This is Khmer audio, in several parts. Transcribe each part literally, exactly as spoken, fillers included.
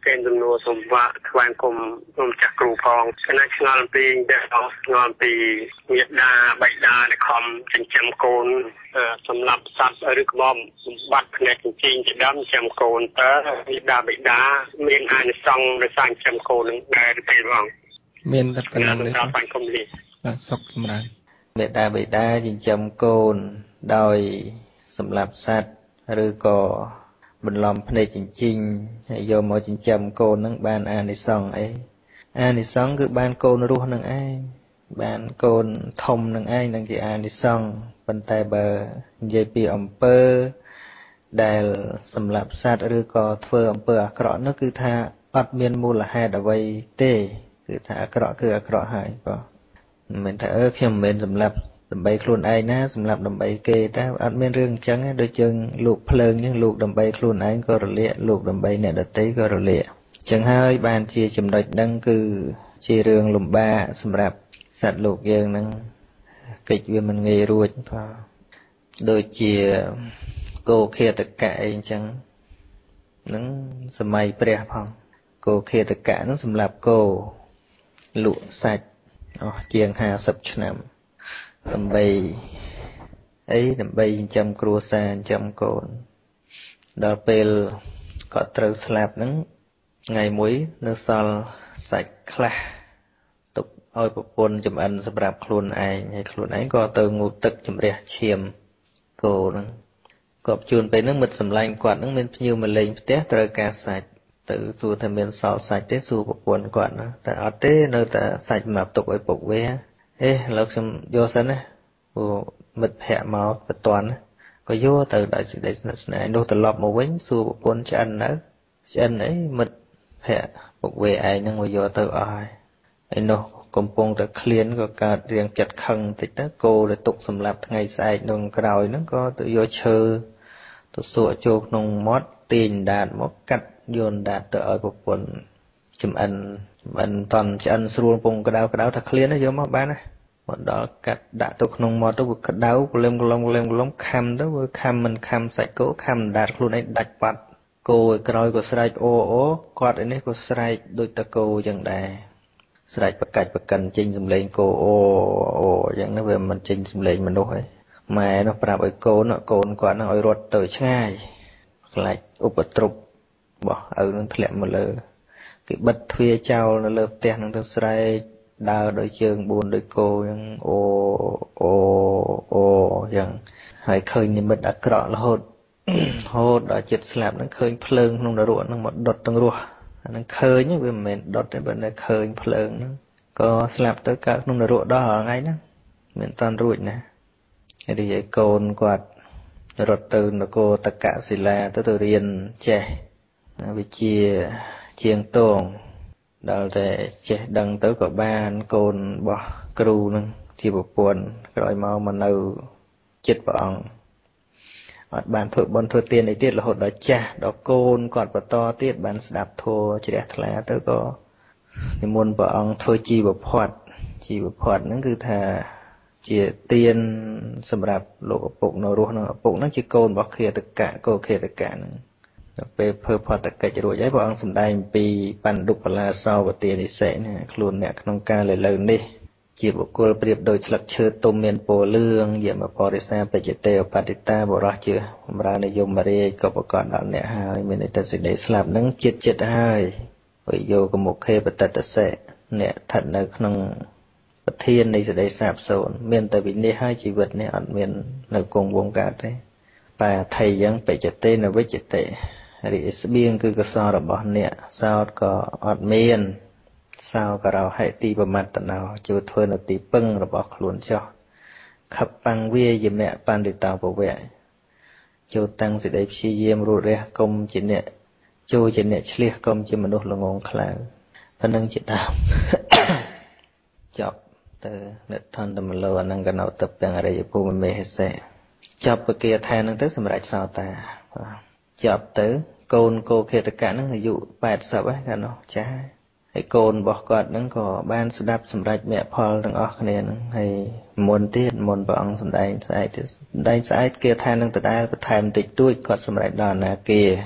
កេនទំនួលសម្វាក់ថ្វាយគុំគុំចាក់គ្រូផងគណៈឆ្ងល់ពីតែឆ្ងល់ពីមេដាបៃតាដែលខំចិញ្ចឹមកូនសម្រាប់សត្វឬក្បំសម្បត្តិផ្នែកចិញ្ចឹមជាដើមចិញ្ចឹមកូនតើមេដាបៃតាមានអានិសង្សដោយសារចិញ្ចឹមកូននឹងដែរទេបងមានតែប៉ុណ្្នឹងទេបាទបាញ់គុំនេះបាទសុខចម្រើនមេដាបៃតាចិញ្ចឹមកូនដោយសម្រាប់សត្វឬក៏បន្លំភ្នែកចិញ្ចិញ្ហើយយកមកចិញ្ចឹមកូននឹងបានអានិសង្សអីអានិសង្សគឺបានកូនរស់នឹងឯងបានកូនធំនឹងឯងនឹងជាអានិសង្សប៉ុន្តែបើនិយាយពីអំពើដែលសម្រាប់សត្វឬក៏ធ្វើអំពើអាក្រក់នោះគឺថាអត់មានមូលហេតុអ្វីទេគឺថាអាក្រក់គឺអាក្រក់ហើយបងមិនមែនថាអឺខ្ញុំមិនមែនសម្រាប់ដើម្បីខ្លួនឯងណាសម្រាប់ដើម្បីគេតែអត់មានរឿងអញ្ចឹងទេដូចយើងលោកភ្លើងអញ្ចឹងលោកដើម្បីខ្លួនឯងក៏រលាកលោកដើម្បីអ្នកដទៃក៏រលាកអញ្ចឹងហើយបានជាចំណុចហ្នឹងគឺជារឿងលំបាកសម្រាប់សត្វលោកយើងហ្នឹងកិច្ចវាមិនងាយរួចផងដូចជាគោឃាតកៈអីអញ្ចឹងហ្នឹងសម័យព្រះផងគោឃាតកៈហ្នឹងសម្រាប់គោលក់សាច់អស់ជាងห้าสิบឆ្នាំដើម្បីអីដើម្បីចិញ្ចឹមគ្រួសារចិញ្ចឹមកូនដល់ពេលគាត់ត្រូវស្លាប់ហ្នឹងថ្ងៃមួយនៅសល់សាច់ខ្លះទុកឲ្យប្រពន្ធចំអិនសម្រាប់ខ្លួនឯងហើយខ្លួនឯងក៏ទៅងូតទឹកជំរះឈាមគោហ្នឹងគាត់ជួនពេលហ្នឹងមិត្តសម្លាញ់គាត់ហ្នឹងមានភ្ញៀវមកលេងផ្ទះត្រូវការសាច់ទៅសួរថាមានសល់សាច់ទេសួរប្រពន្ធគាត់ណាតែអត់ទេនៅតែសាច់សម្រាប់ទុកឲ្យពុកវាអេឥឡូវខ្ញុំយកសិនណាព្រោះមិត្តភ័ក្ដិមកបតន់ក៏យកទៅដោយសេចក្តីស្និទ្ធស្នាលនោះត្រឡប់មកវិញសួរប្រពន្ធឆ្អិននៅឆ្អិនអីមិត្តភ័ក្ដិពុកវាឯងហ្នឹងមកយកទៅអស់ហើយហើយនោះកំពុងតែឃ្លានក៏កើតរៀងចិត្តខឹងតិចទៅគោដែលទុកសម្រាប់ថ្ងៃស្អែកនោះក្រោយហ្នឹងក៏ទៅយកឈើទៅសក់ចូលក្នុងមាត់ទាញដាតមកកាត់យកដាតទៅឲ្យប្រពន្ធចំអិនចំអិនតន់ឆ្អិនស្រួលពងក្តៅក្តៅថាឃ្លានយកមកបានណាមកដល់កាត់ដាក់ទៅក្នុងមាត់ទៅវាក្តៅក្លឹមក្លំក្លឹមក្លំខំទៅវាខំមិនខំសាច់គោខំដាតខ្លួនឯងដាច់បាត់គោឲ្យក្រោយក៏ស្រែកអូអូគាត់ឯនេះក៏ស្រែកដូចតគោចឹងដែរស្រែកប្រកាច់ប្រកិនចេញសំឡេងគោអូអូចឹងនេះវាមិនចេញសំឡេងមនុស្សទេម៉ែនោះប្រាប់ឲ្យកូនកូនគាត់នឹងឲ្យរត់ទៅឆ្ងាយខ្លាចឧបទ្រពបោះឪនឹងធ្លាក់មកលើគេបិទទ្វារចោលនៅលើផ្ទះនឹងទៅស្រែកដើរដោយជើងបួនដោយគោចឹងអូអូអូចឹងហើយឃើញនិមិត្តអាក្រក់រហូតរហូតដល់ចិត្តស្លាប់នឹងឃើញភ្លើងក្នុងនរកនឹងមកដុតទាំងរស់អានឹងឃើញវាមិនមែនដុតទេបើនៅឃើញភ្លើងហ្នឹងក៏ស្លាប់ទៅកើតក្នុងនរកដល់ថ្ងៃហ្នឹងមិនតាន់រួចណាហើយនិយាយកូនគាត់រត់ទៅនគរតកសិលាទៅទៅរៀនចេះវិជ្ជាជាងតងដល់តែចេះដឹងទៅក៏បានកូនរបស់គ្រូនឹងជាប្រពន្ធក្រោយមកមកនៅចិត្តព្រះអង្គអត់បានធ្វើបុណ្យធ្វើទានអីទៀតរហូតដល់ចាស់ដល់កូនគាត់បន្តទៀតបានស្ដាប់ធម៌ជ្រះថ្លាទៅក៏និមន្តព្រះអង្គធ្វើជីវផាត់ជីវផាត់ហ្នឹងគឺថាជាទានសម្រាប់លោកឪពុកនៅរស់នឹងឪពុកហ្នឹងជាកូនរបស់ឃាតកៈកោឃាតកៈហ្នឹងដល់ពេលធ្វើផាត់កិច្ចរួចហើយព្រះអង្គសម្ដែងពីបណ្ឌុបលាសោវទានិសិណាខ្លួនអ្នកក្នុងការលើលើនេះជាបុគ្គលប្រៀបដូចស្លឹកឈើទុំមានពណ៌លឿងយមបរិសាបច្ចតេអបតិតាបរោះជាបម្រើនិយមរាជក៏ប្រកបដល់អ្នកហើយមានន័យថាសេចក្តីស្លាប់ហ្នឹងចិត្តចិត្តហើយវិយោគមុខេបតតសិអ្នកស្ថិតនៅក្នុងប្រធាននៃសេចក្តីសាបសូន្យមានតែវិនិច្ឆ័យហើយជីវិតនេះអត់មាននៅគង់វង្សកើតទេបែថៃយ៉ាងបច្ចតេនវិច្ចតេរីស្បៀងគឺកសលរបស់អ្នកសោតក៏អត់មានសោករោហិទីប្រមត្តណោជួយធ្វើនៅទីពឹងរបស់ខ្លួនចោះខបੰវាយមៈបណ្ឌិតោពវៈចូលតាំងសេចក្តីព្យាយាមរួចរះគុំជាអ្នកចូលជាអ្នកឆ្លៀសគុំជាមនុស្សល្ងងខ្លៅប៉ុណ្ណឹងជាដើមចប់ទៅនិធន្តមលោអនង្គណោតពាំងអរិយភូមិមេហិសេចប់ពគាថានឹងទៅសម្រាប់សោតាចប់ទៅកូនកោឃាតកៈហ្នឹងអាយុแปดสิบហើយកាលនោះចាស់ហើយកូនរបស់គាត់ហ្នឹងក៏បានស្ដាប់សម្រេចមគ្គផលទាំងអស់គ្នាហ្នឹងហើយមុនទៀតមុនព្រះអង្គសម្ដែងស្អែកទៀតសម្ដែងស្អែកគាថានឹងដដែលបន្ថែមតិចតួចគាត់សម្រេចដល់អនាគា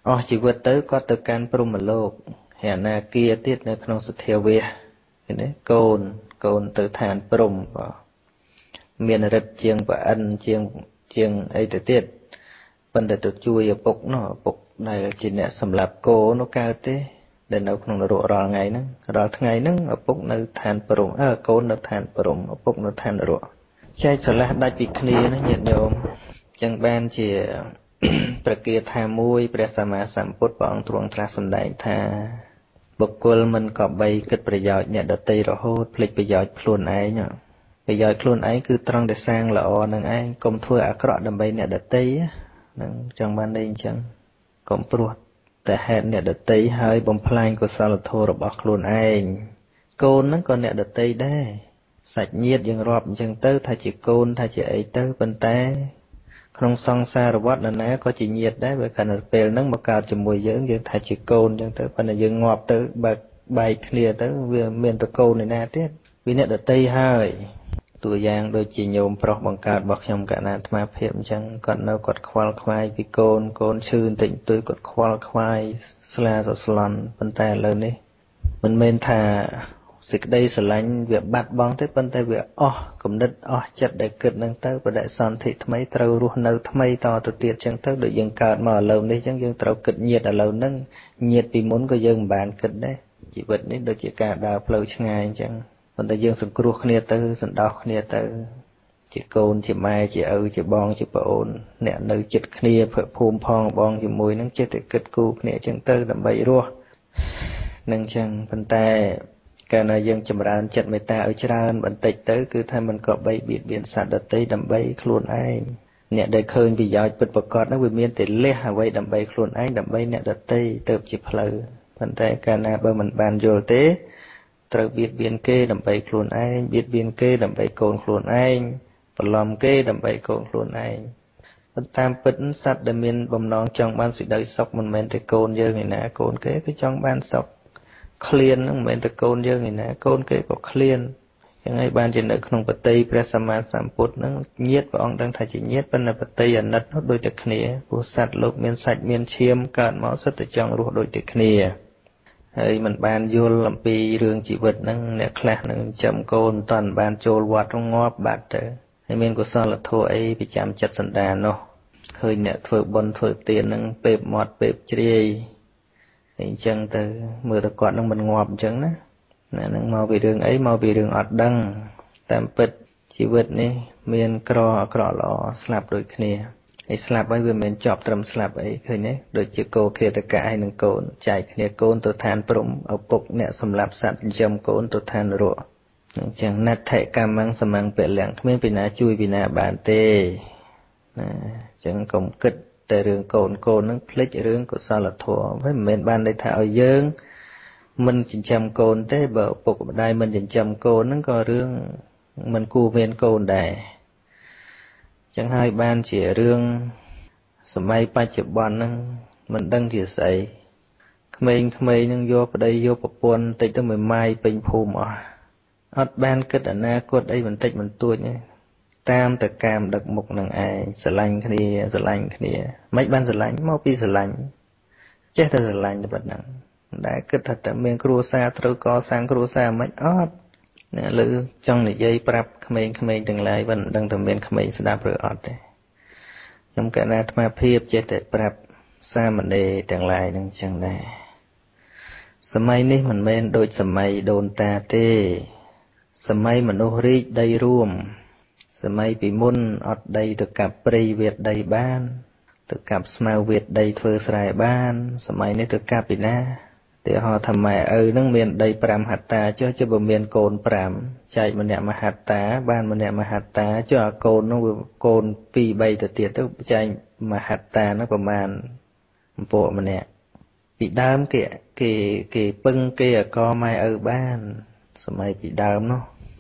អស់ជីវិតទៅគាត់ទៅកាន់ព្រហ្មលោកហើយអនាគាទៀតនៅក្នុងសទ្ធាវៈឃើញទេកូនកូនទៅឋានព្រហ្មបាទមានរិទ្ធជាងប្រអិនជាងជាងអីទៅទៀតប៉ុន្តែទៅជួយឪពុកនោះឪពុកដែលជាអ្នកសម្លាប់គោនោះកើតទេដែលនៅក្នុងនរករាល់ថ្ងៃហ្នឹងរាល់ថ្ងៃហ្នឹងឪពុកនៅឋានព្រហ្មអើកូននៅឋានព្រហ្មឪពុកនៅឋាននរកចែកស្រឡះដាច់ពីគ្នាណាញាតិញោមចឹងបានជាប្រគាថាមួយព្រះសម្មាសម្ពុទ្ធព្រះអង្គទ្រង់ត្រាស់សម្ដែងថាបុគ្គលមិនក៏បីគិតប្រយោជន៍អ្នកដទៃរហូតភ្លេចប្រយោជន៍ខ្លួនឯងប្រយោជន៍ខ្លួនឯងគឺត្រង់តែសាងល្អនឹងឯងកុំធ្វើអាក្រក់ដើម្បីអ្នកដទៃហ្នឹងចង់បានន័យអញ្ចឹងកុំព្រោះតែហេតុអ្នកដទៃហើយបំផ្លាញកុសលធម៌របស់ខ្លួនឯងកូនហ្នឹងក៏អ្នកដទៃដែរសាច់ញាតិយើងរាប់អញ្ចឹងទៅថាជាកូនថាជាអីទៅប៉ុន្តែក្នុងសង្សារវដ្តនរណាក៏ជាញាតិដែរបើខណៈពេលហ្នឹងមកកើតជាមួយយើងយើងថាជាកូនអញ្ចឹងទៅប៉ុន្តែយើងងាប់ទៅបើបែកគ្នាទៅវាមានតកូនឯណាទៀតវាអ្នកដទៃហើយតួយ៉ាងដូចជាញោមប្រុសបង្កើតរបស់ខ្ញុំកណ្ណាអាត្មាភាពអញ្ចឹងគាត់នៅគាត់ខ្វល់ខ្វាយពីកូនកូនឈឺបន្តិចបន្តួចគាត់ខ្វល់ខ្វាយស្លាសស្លន់ប៉ុន្តែឥឡូវនេះមិនមែនថាសេចក្តីស្រឡាញ់វាបាត់បង់ទេប៉ុន្តែវាអស់គំនិតអស់ចិត្តដែលគិតនឹងទៅបដិសន្ធិថ្មីត្រូវរស់នៅថ្មីតទៅទៀតចឹងទៅដូចយើងកើតមកឥឡូវនេះចឹងយើងត្រូវគិតញាតិឥឡូវហ្នឹងញាតិពីមុនក៏យើងមិនបានគិតដែរជីវិតនេះដូចជាការដើរផ្លូវឆ្ងាយអញ្ចឹងប៉ុន្តែយើងសង្គ្រោះគ្នាទៅសន្តោសគ្នាទៅជាកូនជាម៉ែជាឪជាបងជាប្អូនអ្នកនៅចិត្តគ្នាភូមិផងបងជាមួយនឹងចិត្តតែគិតគូគ្នាអញ្ចឹងទៅដើម្បីរស់នឹងអញ្ចឹងប៉ុន្តែកាលណាយើងចម្រើនចិត្តមេត្តាឲ្យច្រើនបន្តិចទៅគឺថាมันក៏បីបៀតបៀនសត្វដទៃដើម្បីខ្លួនឯងអ្នកដែលឃើញប្រយោជន៍ពិតប្រាកដនោះវាមានតែលះអ្វីដើម្បីខ្លួនឯងដើម្បីអ្នកដទៃទៅជាផ្លូវប៉ុន្តែកាលណាបើមិនបានយល់ទេត្រូវបៀតបៀនគេដើម្បីខ្លួនឯងបៀតបៀនគេដើម្បីកូនខ្លួនឯងបន្លំគេដើម្បីកូនខ្លួនឯងប៉ុន្តែតាមពិតសត្វដែលមានបំណងចង់បានសេចក្តីសុខមិនមែនតែកូនយើងឯណាកូនគេគឺចង់បានសុខឃ្លានហ្នឹងមិនមែនតែកូនយើងឯណាកូនគេក៏ឃ្លានចឹងហើយបានជានៅក្នុងបតីព្រះសម្មាសម្ពុទ្ធហ្នឹងញាតិព្រះអង្គដឹងថាជាញាតិប៉ុន្តែបតីអាណិតនោះដូចតែគ្នាព្រោះសត្វលោកមានសាច់មានឈាមកើតមកសិតតែចង់រស់ដូចតែគ្នាហើយมันបានយល់អំពីរឿងជីវិតហ្នឹងអ្នកខ្លះនឹងចាំកូនមិនតាន់បានចូលវត្តងាប់បាត់ទៅហើយមានកុសលធម៌អីប្រចាំចិត្តសន្តាននោះឃើញអ្នកធ្វើបុណ្យធ្វើទានហ្នឹងពេបមាត់ពេបជ្រាយអញ្ចឹងទៅមើលទៅគាត់នឹងមិនងាប់អញ្ចឹងណាណានឹងមកពីរឿងអីមកពីរឿងអត់ដឹងតាមពិតជីវិតនេះមានក្រអក្រក់ល្អស្លាប់ដូចគ្នាហើយស្លាប់ហើយវាមិនមែនជាប់ត្រឹមស្លាប់អីឃើញទេដូចជាគោឃាតកៈហើយនឹងកូនចែកគ្នាកូនទៅឋានព្រំឪពុកអ្នកសម្លាប់សត្វចិញ្ចឹមកូនទៅឋាននរកអញ្ចឹងណដ្ឋិកម្មងសមង្គពលំគ្មានពីណាជួយពីណាបានទេណាអញ្ចឹងកុំគិតតែរឿងកូនកូននឹងភ្លេចរឿងកុសលធម៌មិនមែនបានន័យថាឲ្យយើងមិនចិញ្ចឹមកូនទេបើឪពុកម្ដាយមិនចិញ្ចឹមកូនហ្នឹងក៏រឿងមិនគួរមានកូនដែរចឹងហើយបានជារឿងសម័យបច្ចុប្បន្នហ្នឹងមិនដឹងជាស្អីក្មេងៗហ្នឹងយកប្តីយកប្រពន្ធតិចទៅមួយម៉ាយពេញភូមិអស់អត់បានគិតអនាគតអីបន្តិចបន្តួចទេតាមតកាមដឹកមុខនឹងឯងស្រឡាញ់គ្នាស្រឡាញ់គ្នាមិនបានស្រឡាញ់មកពីស្រឡាញ់ចេះតែស្រឡាញ់តែប៉ុណ្ណឹងមិនដែលគិតថាតើមានគ្រួសារត្រូវកសាងគ្រួសារមិនអត់ណាលើចង់និយាយប្រាប់ក្មេងៗទាំងឡាយមិនដឹងថាមានក្មេងស្ដាប់ឬអត់ទេខ្ញុំកណាអាត្មាភាពចេះតែប្រាប់សាមណេរទាំងឡាយនឹងចឹងដែរសម័យនេះមិនមែនដូចសម័យដូនតាទេសម័យមនុស្សរីកដីរួមសម័យពីមុនអត់ដីទៅកាប់ព្រៃវាតដីបានទៅកាប់ស្មៅវាតដីធ្វើស្រែបានសម័យនេះទៅកាប់ពីណាតែហៅថាម៉ែឪនឹងមានដីប្រាំហត្តាចុះចុះបើមានកូនប្រាំចែកម្នាក់មួយហត្តាបានម្នាក់មួយហត្តាចុះអាកូននោះវាកូនពីរបីទៅទៀតទៅចែកមួយហត្តានោះប្រមាណអំពកម្នាក់ពីដើមគេគេគេពឹងគេអកម៉ែឪបានសម័យពីដើមនោះ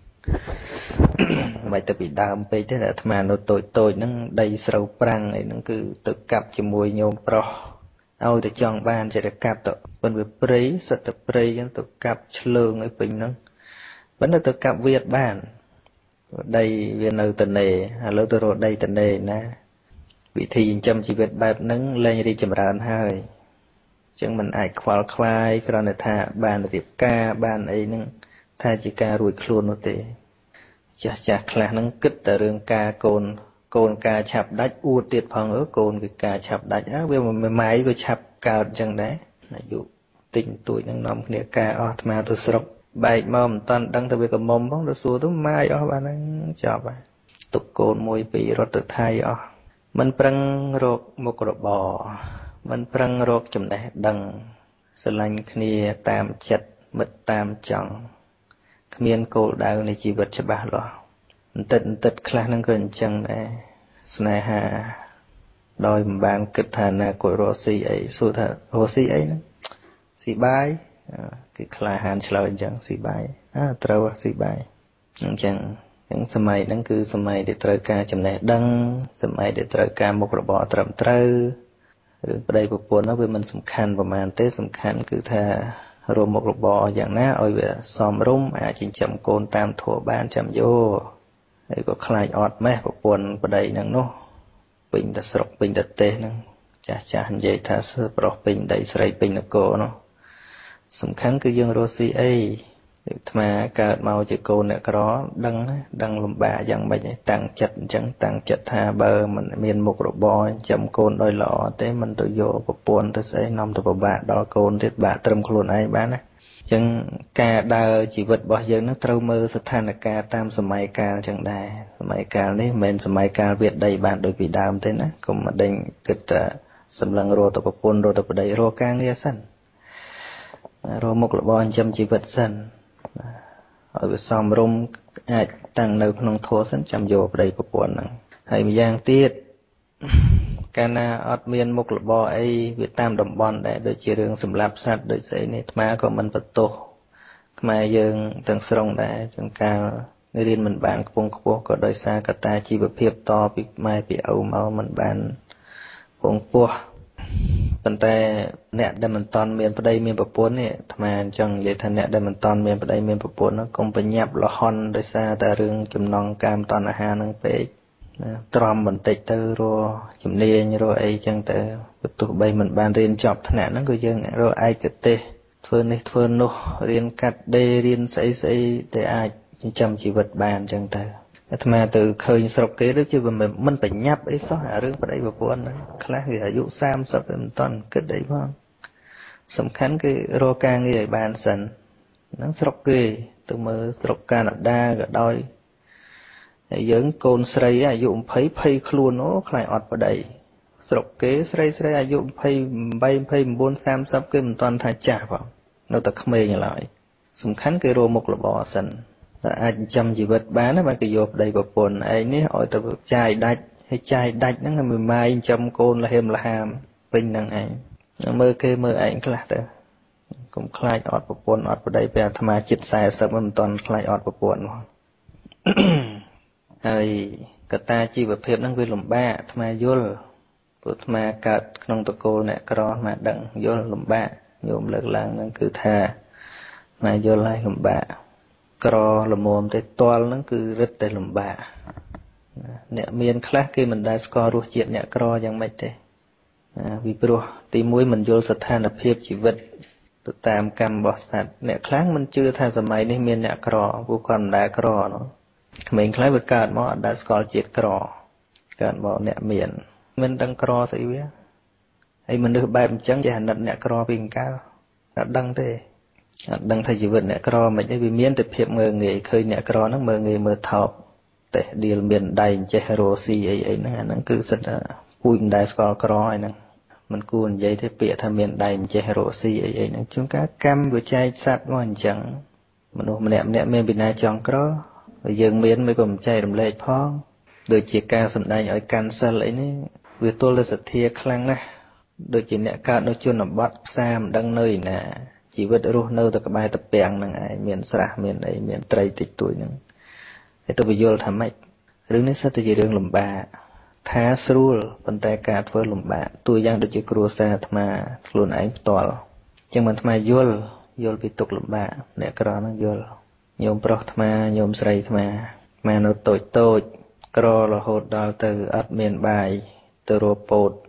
មិនទៅពីដើមពេកទេតែអាត្មានៅតូចតូចហ្នឹងដីស្រូវប្រាំងអីហ្នឹងគឺទៅកាប់ជាមួយញោមប្រុសឲ្យទៅចង់បានចេះតែកាប់ទៅប៉ុន្តែព្រៃសិតតែព្រៃហ្នឹងទៅកាប់ឆ្លើងឲ្យពេញហ្នឹងប៉ុន្តែទៅកាប់វាតបានដីវានៅតនេឥឡូវទៅរកដីតនេណាវិធីចិញ្ចឹមជីវិតបែបហ្នឹងលែងរីកចម្រើនហើយចឹងមិនអាចខ្វល់ខ្វាយគ្រាន់តែថាបានរៀបការបានអីហ្នឹងថាជាការរួចខ្លួននោះទេចាស់ចាស់ខ្លះហ្នឹងគិតតែរឿងការកូនកូនការឆាប់ដាច់អួតទៀតផងអើកូនគឺការឆាប់ដាច់អើវាមិនម៉ាយក៏ឆាប់កើតចឹងដែរអាយុតិចតួចហ្នឹងនាំគ្នាការអស់អាត្មាទៅស្រុកបែកមកមិនតាន់ដឹងទៅវាកមុំផងទៅសួរទៅម៉ាយអស់បានហ្នឹងចប់ហើយទុកកូនមួយពីររត់ទៅថៃអស់មិនប្រឹងរកមុខរបរមិនប្រឹងរកចំណេះដឹងស្រឡាញ់គ្នាតាមចិត្តមិត្តតាមចង់គ្មានគោលដៅនៃជីវិតច្បាស់លាស់បន្តិចបន្តិចខ្លះហ្នឹងក៏អញ្ចឹងដែរស្នេហាដោយមិនបានគិតថាណាគួររកស៊ីអីសួរថារកស៊ីអីហ្នឹងស៊ីបាយគឺក្លាហានឆ្លើយអញ្ចឹងស៊ីបាយអើត្រូវស៊ីបាយអញ្ចឹងអញ្ចឹងសម័យហ្នឹងគឺសម័យដែលត្រូវការចំណេះដឹងសម័យដែលត្រូវការមុខរបរត្រឹមត្រូវរឿងប្តីប្រពន្ធហ្នឹងវាមិនសំខាន់ប្រហែលទេសំខាន់គឺថារកមុខរបរយ៉ាងណាឲ្យវាសមរម្យអាចចិញ្ចឹមកូនតាមធម៌បានចាំយកហើយក៏ខ្លាចអត់ម៉េះប្រពន្ធប្តីហ្នឹងនោះពេញតែស្រុកពេញតែទេសហ្នឹងចាស់ចាស់និយាយថាសើប្រុសពេញដីស្រីពេញនគរនោះសំខាន់គឺយើងរស់ស៊ីអីអាត្មាកើតមកជាកូនអ្នកក្រដឹងដឹងលំបាកយ៉ាងម៉េចតាំងចិត្តអញ្ចឹងតាំងចិត្តថាបើមិនមានមុខរបរចាំកូនដោយល្អទេមិនទៅយកប្រពន្ធទៅស្អីនាំទៅពិបាកដល់កូនទៀតបាក់ត្រឹមខ្លួនឯងបានណាអញ្ចឹងការដើរជីវិតរបស់យើងនឹងត្រូវមើលស្ថានភាពតាមសម័យកាលអញ្ចឹងដែរសម័យកាលនេះមិនមែនសម័យកាលវាដីបានដូចពីដើមទេណាកុំមកដេញគិតតែសម្លឹងរកទៅប្រពន្ធរកទៅប្តីរកការងារសិនរកមុខរបរចិញ្ចឹមជីវិតសិនឲ្យវាសមរម្យអាចតាំងនៅក្នុងធម៌សិនចាំយកប្តីប្រពន្ធហ្នឹងហើយម្យ៉ាងទៀតកាលណាអត់មានមុខរបរអីវាតាមតំបន់ដែរដូចជារឿងសម្លាប់សត្វដូចស្អីនេះអាត្មាក៏មិនបន្ទោសខ្មែរយើងទាំងស្រុងដែរចង្ការរៀនមិនបានខ្ពង់ខ្ពស់ក៏ដោយសារកត្តាជីវភាពតពីម៉ែពីឪមកមិនបានខ្ពង់ខ្ពស់ប៉ុន្តែអ្នកដែលមិនតាន់មានប្តីមានប្រពន្ធនេះអាត្មាអញ្ចឹងនិយាយថាអ្នកដែលមិនតាន់មានប្តីមានប្រពន្ធហ្នឹងកុំបញ្ញាប់លហន់ដោយសារតែរឿងចំណងកាមតណ្ហាហ្នឹងពេកទ្រាំបន្តិចទៅរកជំនាញរកអីចឹងទៅទោះបីមិនបានរៀនចប់ថ្នាក់ហ្នឹងក៏យើងរកឯកទេសធ្វើនេះធ្វើនោះរៀនកាត់ដេររៀនស្អីស្អីតែអាចចិញ្ចឹមជីវិតបានចឹងទៅអាត្មាទៅឃើញស្រុកគេដូចជាមិនបញ្ញាប់អីសោះអារឿងប្តីប្រពន្ធហ្នឹងខ្លះវាអាយុសាមសិបមិនតាន់គិតអីផងសំខាន់គឺរកការងារឲ្យបានសិនហ្នឹងស្រុកគេទៅមើលស្រុកកាណាដាក៏ដោយហើយយើងកូនស្រីអាយុยี่สิบភ័យខ្លួនអូខ្លាចអត់ប្តីស្រុកគេស្រីស្រីអាយុยี่สิบแปด ยี่สิบเก้า สามสิบគេមិនតាន់ថាចាស់ផងនៅតែក្មេងឡើយសំខាន់គឺរកមុខរបរសិនតែអាចចិញ្ចឹមជីវិតបានណាបើគេយកប្តីប្រពន្ធឯងនេះឲ្យទៅចាយដាច់ហើយចាយដាច់ហ្នឹងមិនម៉ាយចិញ្ចឹមកូនលហេមលហាមពេញហ្នឹងឯងមើលគេមើលឯងខ្លះទៅកុំខ្លាចអត់ប្រពន្ធអត់ប្តីពេលអាត្មាជិតสี่สิบមិនតាន់ខ្លាចអត់ប្រពន្ធមកហើយកត្តាជីវភាពហ្នឹងវាលំបាកអាត្មាយល់ព្រោះអាត្មាកើតក្នុងតកូលអ្នកក្រអាត្មាដឹងយល់លំបាកញោមលើកឡើងហ្នឹងគឺថាអាត្មាយល់ហើយលំបាកក្រល្មមតែតល់ហ្នឹងគឺរឹតតែលំបាកអ្នកមានខ្លះគេមិនដែលស្គាល់រសជាតិអ្នកក្រយ៉ាងម៉េចទេពីព្រោះទីមួយមិនយល់ស្ថានភាពជីវិតទៅតាមកម្មរបស់សត្វអ្នកខ្លះមិនជឿថាសម័យនេះមានអ្នកក្រពួកគាត់មិនដែលក្រនោះក្មេងខ្លះវាកើតមកអត់ដែលស្គាល់ជាតិក្រកើតមកអ្នកមានមិនដឹងក្រស្អីវាហើយមនុស្សបែបអញ្ចឹងចេះអាណិតអ្នកក្រពីអង្កលអត់ដឹងទេអត់ដឹងថាជីវិតអ្នកក្រមិនអីវាមានតែភាពងើងាយឃើញអ្នកក្រហ្នឹងមើងងាយមើលថោកតែដៀលមានដៃចេះរស់ស៊ីអីអីហ្នឹងអាហ្នឹងគឺសិតពូជមិនដែលស្គាល់ក្រហើយហ្នឹងមិនគួរនិយាយទេពាក្យថាមានដៃមិនចេះរកស៊ីអីអីហ្នឹងជួនកាលកម្មវាចែកសត្វមកអញ្ចឹងមនុស្សម្នាក់ម្នាក់មានពីណាចង់ក្រយើងមានមិនក៏មិនចែករំលែកផងដូចជាការសម្ដែងឲ្យកាន់សិលអីនេះវាទល់តែសទ្ធាខ្លាំងណាស់ដូចជាអ្នកកើតនៅជនបទផ្សារមិនដឹងនៅឯណាជីវិតរស់នៅតែក្បែរតាពាំងហ្នឹងឯងមានស្រះមានអីមានត្រីតិចតួចហ្នឹងហើយទៅពយល់ថាម៉េចរឿងនេះសិតតែជារឿងលំបាកថាស្រួលប៉ុន្តែការធ្វើលំបាកតួយ៉ាងដូចជាគ្រួសារអាត្មាខ្លួនឯងផ្ទាល់អញ្ចឹងមិនអាត្មាយល់យល់ពីទុក្ខលំបាកអ្នកក្រហ្នឹងយល់ញោមប្រុសអាត្មាញោមស្រីអាត្មាអាត្មានៅតូចតូចក្ររហូតដល់ទៅអត់មានបាយទៅរកពោត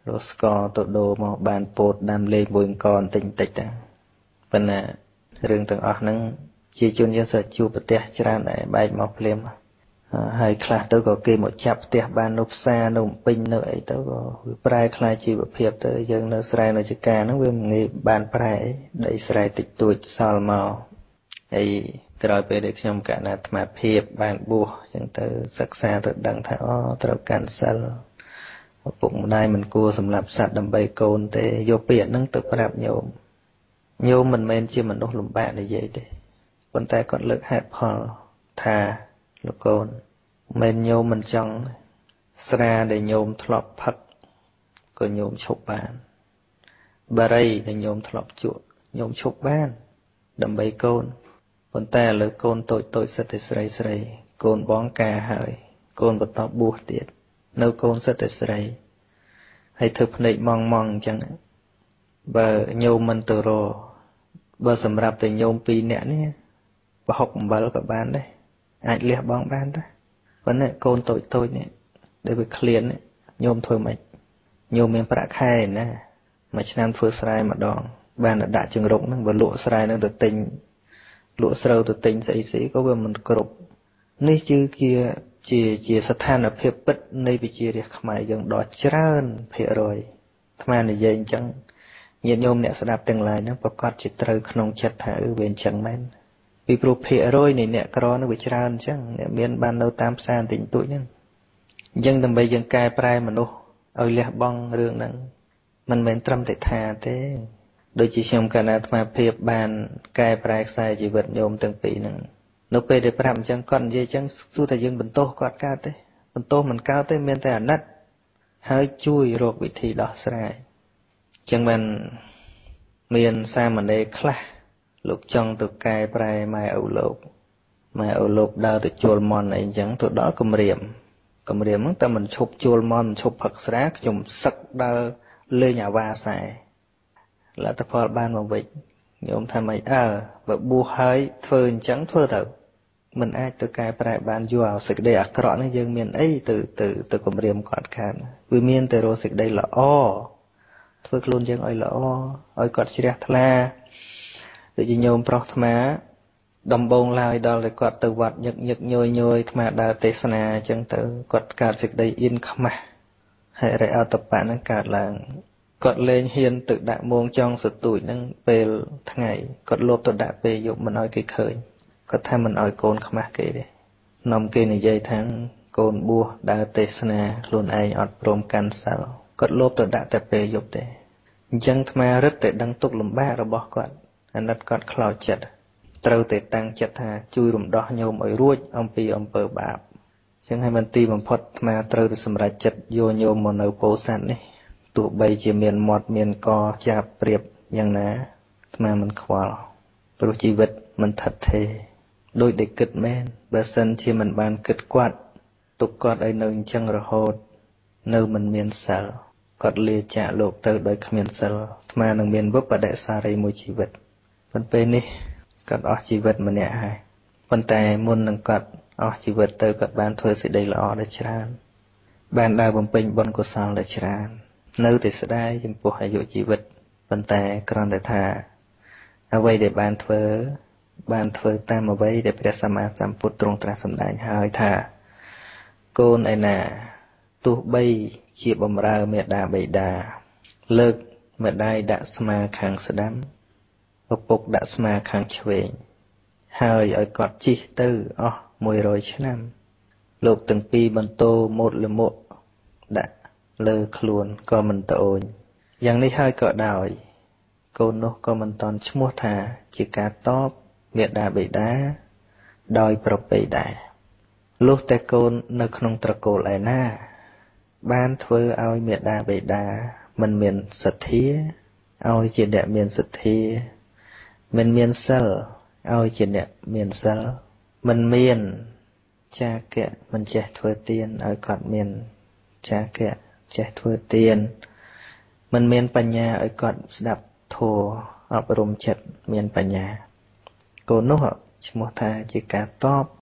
រស់ស្ករទៅដូរមកបានពោតដាំលេងមួយអង្គបន្តិចបន្តិចទៅប៉ុន្តែរឿងទាំងអស់ហ្នឹងជាជនយើងសិតជួបប្រទេសច្រើនដែរបែកមកភ្លាមហើយខ្លះទៅក៏គេមកចាប់ផ្ទះបាននៅផ្សារនៅពេញនៅអីទៅក៏វាប្រែខ្លាយជីវភាពទៅយើងនៅស្រែនៅចកាហ្នឹងវាមិនងាយបានប្រែដីស្រែតិចតួចសល់មកហើយក្រោយពេលដែលខ្ញុំកណ្ណាអាត្មាភាពបានបួសអញ្ចឹងទៅសិក្សាទៅដឹងថាអូត្រូវកាន់សិលឪពុកម្ដាយមិនគួរសម្លាប់សត្វដើម្បីកូនទេយកពាក្យហ្នឹងទៅប្រាប់ញោមញោមមិនមែនជាមនុស្សលំបាកនិយាយទេប៉ុន្តែគាត់លើកហេតុផលថាលោកកូនមិនញោមមិនចង់ស្រាដែលញោមធ្លាប់ផឹកក៏ញោមឈប់បានបារីដែលញោមធ្លាប់ជក់ញោមឈប់បានដើម្បីកូនប៉ុន្តែឥឡូវកូនតូចតូចសិតតែស្រីស្រីកូនបងការហើយកូនបន្តបួសទៀតនៅកូនសិតតែស្រីហើយធ្វើភ្នែកម៉ងម៉ងអញ្ចឹងបើញោមមិនទៅរបើសម្រាប់តែញោមពីរនាក់នេះប្រហុកអំបិលក៏បានដែរអាចលះបង់បានដែរប៉ុន្តែកូនតូចតូចនេះដែលវាឃ្លានញោមធ្វើមិនញោមមានប្រាក់ខែណាមួយឆ្នាំធ្វើស្រែម្ដងបានតែដាក់ជង្រុកហ្នឹងបើលក់ស្រែហ្នឹងទៅទិញលក់ស្រូវទៅទិញស្អីស្អីក៏វាមិនគ្រប់នេះគឺជាជាជាស្ថានភាពពិតនៃវិជារាជខ្មែរយើងដ៏ច្រើនភាគរយអាត្មានិយាយអញ្ចឹងញាតិញោមអ្នកស្ដាប់ទាំងឡាយហ្នឹងប្រកាសជាត្រូវក្នុងចិត្តថាអឺវាអញ្ចឹងមែនពីព្រោះភាគរយនៃអ្នកក្រនោះវាច្រើនអញ្ចឹងអ្នកមានបាននៅតាមផ្សារបន្តិចបន្តួចហ្នឹងអញ្ចឹងដើម្បីយើងកែប្រែមនុស្សឲ្យលះបង់រឿងហ្នឹងមិនមែនត្រឹមតែថាទេដូចជាខ្ញុំកណ្ណាអាត្មាភាពបានកែប្រែខ្សែជីវិតញោមទាំងពីរហ្នឹងនៅពេលដែលប្រាប់អញ្ចឹងគាត់និយាយអញ្ចឹងសួរថាយើងបន្ទោសគាត់កើតទេបន្ទោសមិនកើតទេមានតែអាណិតហើយជួយរកវិធីដោះស្រាយអញ្ចឹងបានមានសាមណេរខ្លះលោកចង់ទៅកែប្រែម៉ែឪលោកម៉ែឪលោកដើរទៅជួលមន់អីអញ្ចឹងទៅដល់គម្រាមគម្រាមហ្នឹងតែមិនឈប់ជួលមន់មិនឈប់ផឹកស្រាខ្ញុំសឹកដើរលេងអាវ៉ាសែលទ្ធផលបានមកវិញញោមថាម៉េចអើបើបួសហើយធ្វើអញ្ចឹងធ្វើទៅមិនអាចទៅកែប្រែបានយកឲ្យសេចក្តីអាក្រក់ហ្នឹងយើងមានអីទៅទៅទៅគម្រាមគាត់ខានវាមានតែរកសេចក្តីល្អធ្វើខ្លួនយើងឲ្យល្អឲ្យគាត់ជ្រះថ្លាដូចជាញោមប្រុសអាត្មាដំបងឡើយដល់តែគាត់ទៅវត្តញឹកញឹកញយញយអាត្មាដើរទេសនាអញ្ចឹងទៅគាត់កើតសេចក្តីអៀនខ្មាស់ហើយរិអតបៈហ្នឹងកើតឡើងគាត់លែងហ៊ានទៅដាក់មងចង់សទូចហ្នឹងពេលថ្ងៃគាត់លោបទៅដាក់ពេលយប់មិនឲ្យគេឃើញគាត់ថាមិនឲ្យកូនខ្មាស់គេទេនាំគេនិយាយថាកូនបួសដើរទេសនាខ្លួនឯងអត់ព្រមកាន់សិលគាត់លោបទៅដាក់តែពេលយប់ទេអញ្ចឹងអាត្មារឹតតែដឹងទុកលំបាករបស់គាត់អាណិតគាត់ខ្លោចចិត្តត្រូវតែតាំងចិត្តថាជួយរំដោះញោមឲ្យរួចអំពីអំពើបាបអញ្ចឹងហើយមិនទីបំផុតអាត្មាត្រូវតែសម្រេចចិត្តយកញោមមកនៅពោធិ៍សាត់នេះទោះបីជាមានមាត់មានកចាប់ប្រៀបយ៉ាងណាអាត្មាមិនខ្វល់ព្រោះជីវិតមិនថិតថេរដោយដែលគិតមែនបើសិនជាមិនបានគិតគាត់ទុកគាត់ឲ្យនៅអញ្ចឹងរហូតនៅមិនមានសិលគាត់លាចាកលោកទៅដោយគ្មានសិលអាត្មានឹងមានវិបដិសារីមួយជីវិតប៉ុន្តែពេលនេះគាត់អស់ជីវិតម្នាក់ហើយប៉ុន្តែមុននឹងគាត់អស់ជីវិតទៅគាត់បានធ្វើសេចក្តីល្អដ៏ច្រើនបានដើរបំពេញបុណ្យកុសលដ៏ច្រើននៅតែស្ដាយចំពោះអាយុជីវិតប៉ុន្តែគ្រាន់តែថាអ្វីដែលបានធ្វើបានធ្វើតាមអ្វីដែលព្រះសម្មាសម្ពុទ្ធទ្រង់ត្រាស់សម្ដែងហើយថាកូនឯណាទោះបីជាបំរើមេដាបិតាលើកម្ដាយដាក់ស្មាខាងស្ដាំឪពុកដាក់ស្មាខាងឆ្វេងហើយឲ្យគាត់ជិះទៅអស់មួយរយឆ្នាំលោកទាំងពីរបន្ទោម៉ូតលមុខដាក់លើខ្លួនក៏មិនត្អូញយ៉ាងនេះហើយក៏ដោយកូននោះក៏មិនតន់ឈ្មោះថាជាការតបមេដាបិតាដោយប្រពៃដែរលុះតែកូននៅក្នុងត្រកូលឯណាបានធ្វើឲ្យមេដាបិតាមិនមានសទ្ធាឲ្យជាអ្នកមានសទ្ធាមិនមានសិលឲ្យជាអ្នកមានសិលមិនមានចាគៈមិនចេះធ្វើទានឲ្យគាត់មានចាគៈចេះធ្វើទានមិនមានបញ្ញាឲ្យគាត់ស្ដាប់ធម៌អប់រំចិត្តមានបញ្ញាកូននោះឈ្មោះថាជាការតប